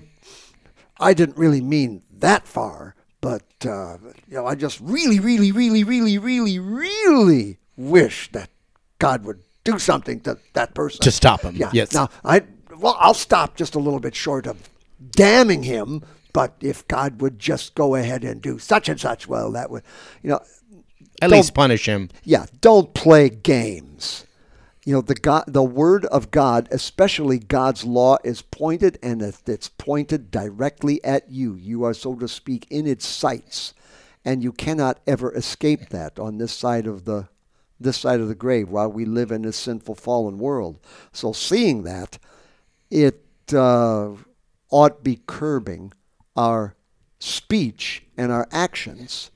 I didn't really mean that far, but, uh, you know, I just really, really, really, really, really, really wish that God would do something to that person. To stop him, Yeah. yes. Now, I, well, I'll stop just a little bit short of damning him, but if God would just go ahead and do such and such, well, that would, you know. At don't- least punish him. Yeah, don't play games. You know, the God, the word of God, especially God's law, is pointed, and it's pointed directly at you. You are, so to speak, in its sights, and you cannot ever escape that on this side of the this side of the grave while we live in this sinful, fallen world. So seeing that, it uh, ought be curbing our speech and our actions,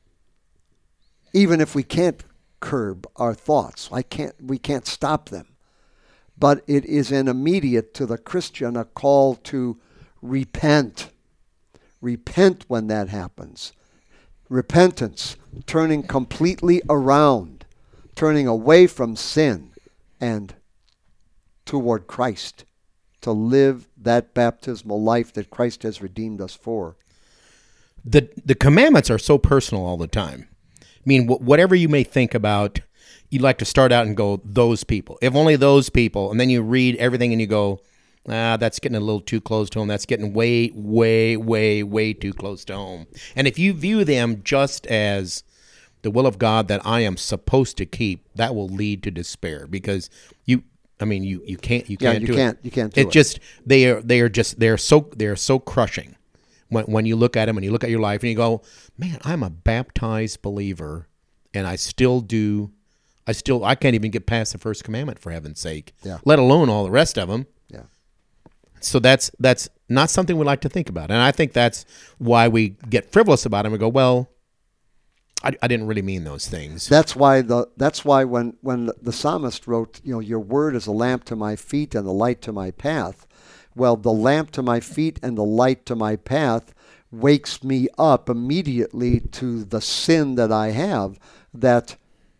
even if we can't curb our thoughts. I can't, we can't stop them. But it is an immediate to the Christian a call to repent. Repent when that happens. Repentance, turning completely around, turning away from sin and toward Christ, to live that baptismal life that Christ has redeemed us for. The the commandments are so personal all the time. I mean, wh- whatever you may think about, you like to start out and go, those people. If only those people. And then you read everything and you go, ah, that's getting a little too close to home. That's getting way, way, way, way too close to home. And if you view them just as the will of God that I am supposed to keep, that will lead to despair because you, I mean, you, you can't, you Yeah, can't you do can't, it. you can't do It it. just, they are, they are just, they're so, they're so crushing. When, when you look at them and you look at your life and you go, man, I'm a baptized believer and I still do, I still, I can't even get past the first commandment for heaven's sake, Yeah. let alone all the rest of them. Yeah. So that's, that's not something we like to think about. And I think that's why we get frivolous about them and go, well, I, I didn't really mean those things. That's why the that's why when when the psalmist wrote, you know, your word is a lamp to my feet and a light to my path. Well, the lamp to my feet and the light to my path wakes me up immediately to the sin that I have, that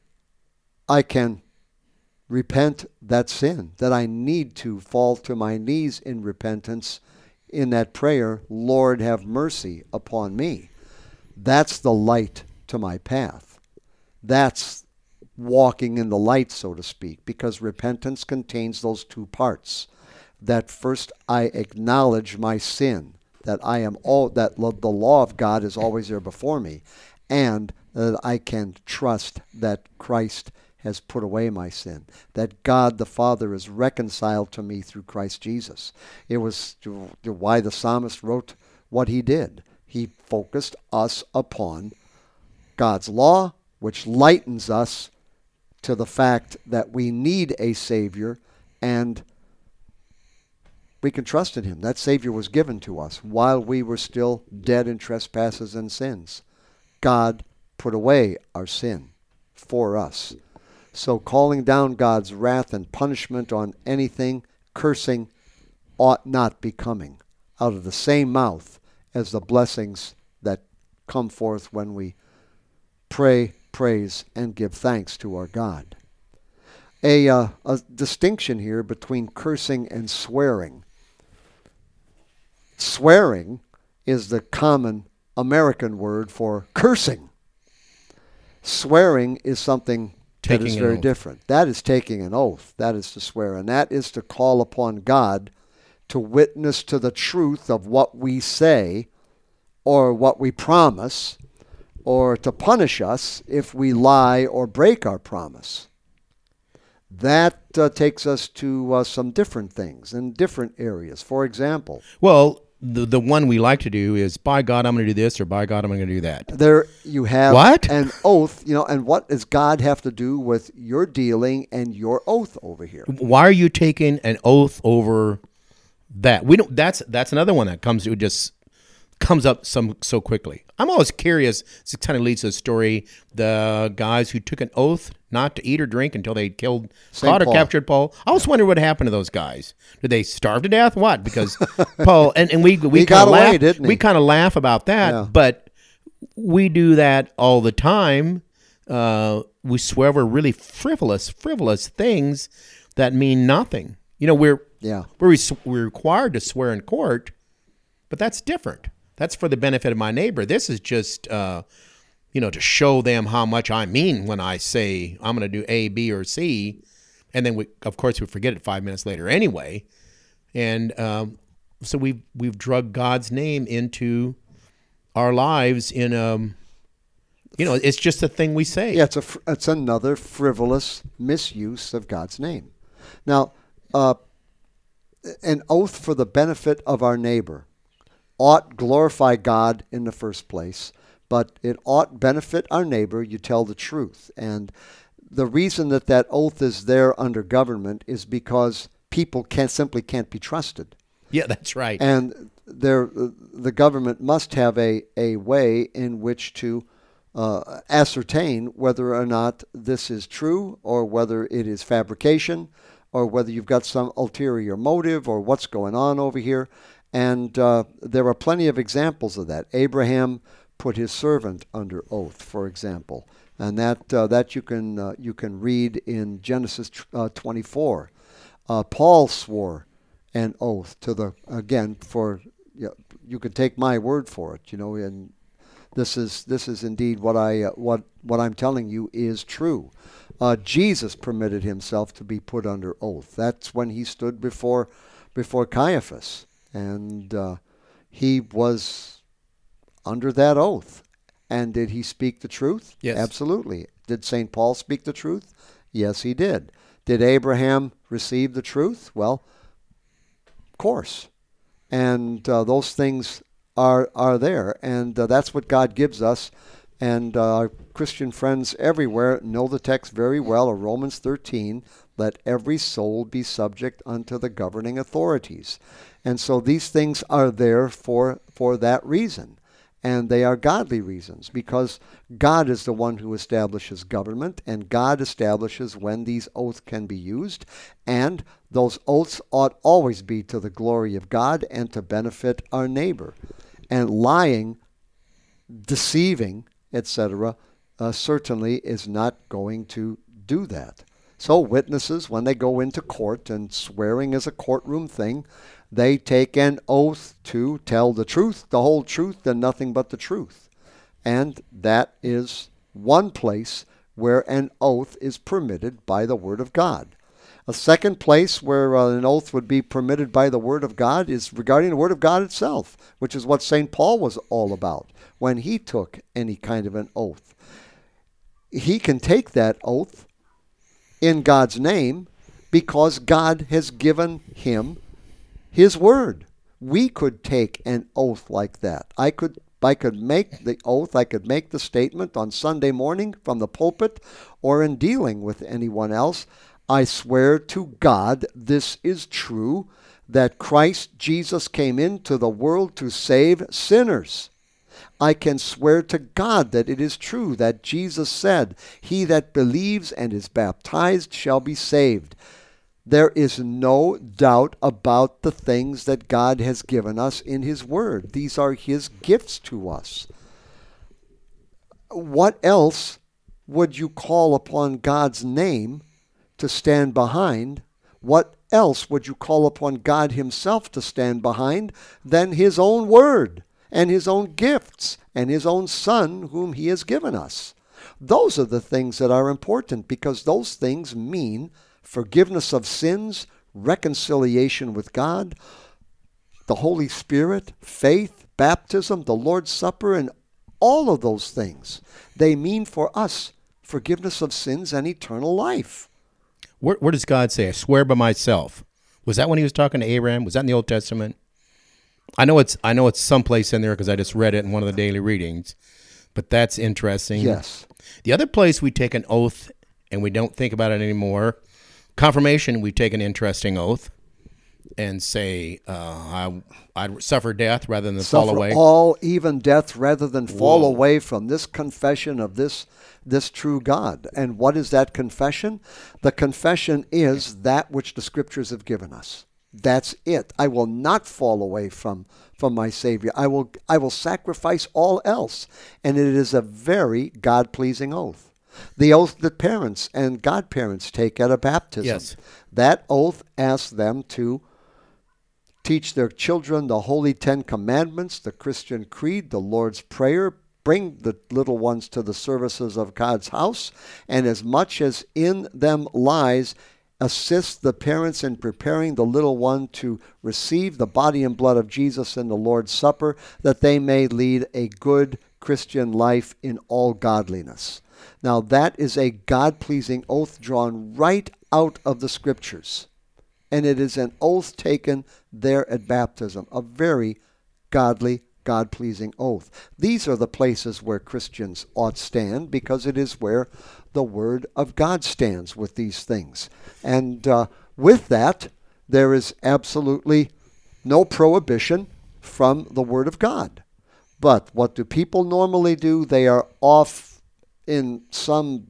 I can repent that sin, that I need to fall to my knees in repentance in that prayer, Lord, have mercy upon me. That's the light to my path. That's walking in the light, so to speak, because repentance contains those two parts. That first I acknowledge my sin, that I am all that lo- the law of God is always there before me, and that I can trust that Christ has put away my sin, that God the Father is reconciled to me through Christ Jesus. It was why the psalmist wrote what he did. He focused us upon God's law, which lightens us to the fact that we need a Savior, and we can trust in him. That Savior was given to us while we were still dead in trespasses and sins. God put away our sin for us. So calling down God's wrath and punishment on anything, cursing, ought not be coming out of the same mouth as the blessings that come forth when we pray, praise, and give thanks to our God. A, uh, a distinction here between cursing and swearing. Swearing is the common American word for cursing. Swearing is something that Taking is an very oath. different. That is taking an oath. That is to swear. And that is to call upon God to witness to the truth of what we say or what we promise, or to punish us if we lie or break our promise. That uh, takes us to uh, some different things in different areas. For example, Well, the the one we like to do is, by God, I'm going to do this, or by God, I'm going to do that. there you have What? an oath, you know, and what does God have to do with your dealing and your oath over here? Why are you taking an oath over that? We don't. That's that's another one that comes. It just comes up some so quickly. I'm always curious. This kind of leads to the story. The guys who took an oath not to eat or drink until they killed, Saint caught or Paul. captured Paul. I always wonder what happened to those guys. Did they starve to death? What? Because Paul and, and we we He kind got of away, laugh. didn't he? We kind of laugh about that, Yeah. but we do that all the time. Uh, we swear over really frivolous, frivolous things that mean nothing. You know, we're Yeah. we're, res- we're required to swear in court, but that's different. That's for the benefit of my neighbor. This is just, uh, you know, to show them how much I mean when I say I'm going to do A, B, or C, and then we, of course, we forget it five minutes later anyway. And um, so we've we've drugged God's name into our lives in um, you know, it's just a thing we say. Yeah, it's a fr- it's another frivolous misuse of God's name. Now, uh, an oath for the benefit of our neighbor ought glorify God in the first place, but it ought benefit our neighbor. You tell the truth, and the reason that that oath is there under government is because people can't simply can't be trusted. Yeah, that's right. And there, the government must have a, a way in which to uh, ascertain whether or not this is true, or whether it is fabrication, or whether you've got some ulterior motive, or what's going on over here. And uh, there are plenty of examples of that. Abraham put his servant under oath, for example, and that uh, that you can uh, you can read in Genesis uh, twenty-four. Uh, Paul swore an oath to the, again, for, you know, you could take my word for it, you know, and this is this is indeed what I uh, what what I'm telling you is true. Uh, Jesus permitted himself to be put under oath. That's when he stood before before Caiaphas, and uh, he was under that oath. And did he speak the truth? Yes. Absolutely. Did Saint Paul speak the truth? Yes, he did. Did Abraham receive the truth? Well, of course. And uh, those things are are there, and uh, that's what God gives us. And uh, our Christian friends everywhere know the text very well of Romans thirteen, let every soul be subject unto the governing authorities. And so these things are there for for that reason. And they are godly reasons, because God is the one who establishes government, and God establishes when these oaths can be used, and those oaths ought always be to the glory of God and to benefit our neighbor. And lying, deceiving, et cetera, uh, certainly is not going to do that. So witnesses, when they go into court, and swearing is a courtroom thing, they take an oath to tell the truth, the whole truth, and nothing but the truth. And that is one place where an oath is permitted by the Word of God. A second place where uh, an oath would be permitted by the Word of God is regarding the Word of God itself, which is what Saint Paul was all about when he took any kind of an oath. He can take that oath in God's name because God has given him his word. We could take an oath like that. I could I could make the oath, I could make the statement on Sunday morning from the pulpit, or in dealing with anyone else. I swear to God this is true, that Christ Jesus came into the world to save sinners. I can swear to God that it is true that Jesus said, he that believes and is baptized shall be saved. There is no doubt about the things that God has given us in his word. These are his gifts to us. What else would you call upon God's name to stand behind? What else would you call upon God himself to stand behind than his own word and his own gifts and his own Son whom he has given us? Those are the things that are important, because those things mean forgiveness of sins, reconciliation with God, the Holy Spirit, faith, baptism, the Lord's Supper, and all of those things. They mean for us forgiveness of sins and eternal life. Where, where does God say, I swear by myself? Was that when he was talking to Abraham? Was that in the Old Testament? I know it's I know it's someplace in there because I just read it in one of the daily readings, but that's interesting. Yes. The other place we take an oath and we don't think about it anymore, confirmation, we take an interesting oath and say, uh, I, I'd suffer death rather than Suffer fall away. all, even death, rather than fall Whoa. away from this confession of this this true God. And what is that confession? The confession is that which the Scriptures have given us. That's it. I will not fall away from, from my Savior. I will I will sacrifice all else. And it is a very God-pleasing oath. The oath that parents and godparents take at a baptism. Yes. That oath asks them to teach their children the Holy Ten Commandments, the Christian Creed, the Lord's Prayer, bring the little ones to the services of God's house, and as much as in them lies, assist the parents in preparing the little one to receive the body and blood of Jesus in the Lord's Supper, that they may lead a good Christian life in all godliness. Now that is a God-pleasing oath drawn right out of the Scriptures. And it is an oath taken there at baptism, a very godly, God-pleasing oath. These are the places where Christians ought stand, because it is where the Word of God stands with these things. And uh, with that, there is absolutely no prohibition from the Word of God. But what do people normally do? They are off in some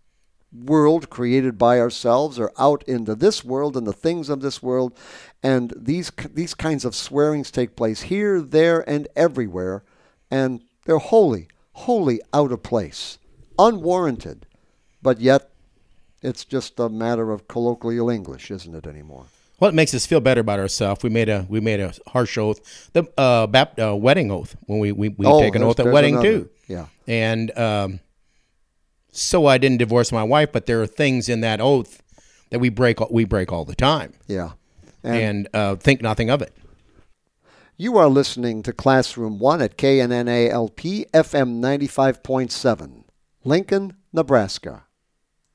world created by ourselves, or out into this world and the things of this world, and these these kinds of swearings take place here, there, and everywhere, and they're wholly, wholly out of place, unwarranted, but yet it's just a matter of colloquial English, isn't it, anymore? Well, it makes us feel better about ourselves. We made a we made a harsh oath, the uh, bap, uh, wedding oath when we we, we Oh, take an there's- oath at there's wedding another. too. Yeah. And um, so I didn't divorce my wife, but there are things in that oath that we break we break all the time, Yeah. and, uh, think nothing of it. You are listening to Classroom One at K N N A L P F M ninety-five point seven, Lincoln, Nebraska.